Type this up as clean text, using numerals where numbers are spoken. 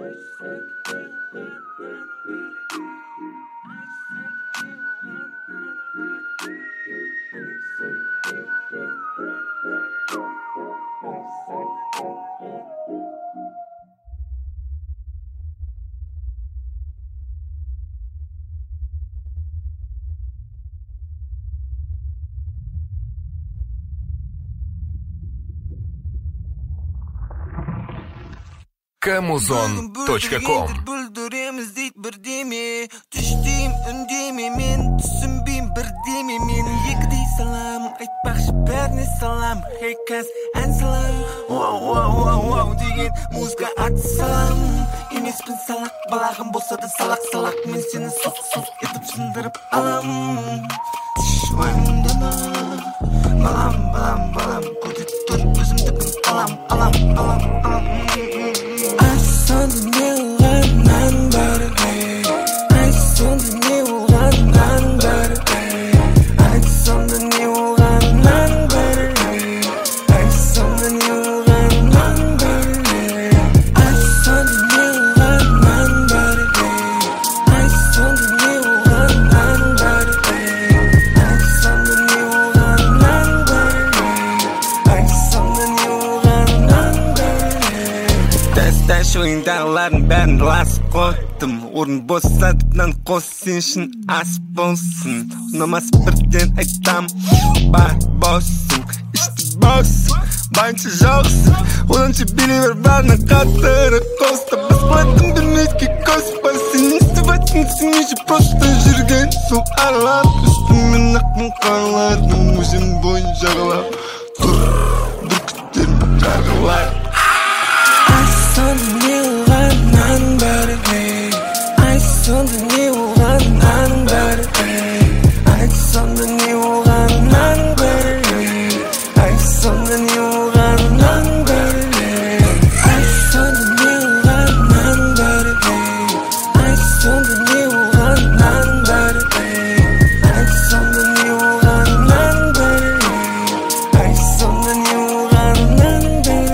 Kamuzon.com Бүлдіреміз дейді бірдеме Түштейім үндеме Мен түсінбейм бірдеме Мен екідей салам Айтпақшы бәріне салам Хей кәз ән салам Вау деген музыка аты салам Емеспін салақ балағым болса да салақ Мен сені соқ етіп сындырып алам Ойымдама Балам Көтет тұр өзімді білім алам Сонда не оғаннан бар Ай, сонда не оғаннан бар Ай, сонда не оғаннан бар Ай, сонда не оғаннан бар Ай, сонда не оғаннан бар Ай, сонда не оғаннан бар Ай, сонда не оғаннан бар Ай, сонда не оғаннан бар Тәш ойындағылардың бәрін ласып қойдым Орын босатып нан қос сен үшін ас болсын Ұнамас бірден айтам бар боссың Ішті боссың, байынша жоқсың Оданша билей бер барына қатыры қоста Бесплатным білмейді коспа Сен естіп айтсың сен еше просто жүрген сол аралап Үстімен ақпын қаралардың өзен бойын жағалап Тұр бүркіттерін жарғылар Сонда не оғаннан бар Ай, сонда не оғаннан бар Ай, сонда не оғаннан бар Ай, сонда не оғаннан бар Ай, сонда не оғаннан бар Ай, сонда не оғаннан бар Ай, сонда не оғаннан бар Ай, сонда не оғаннан бар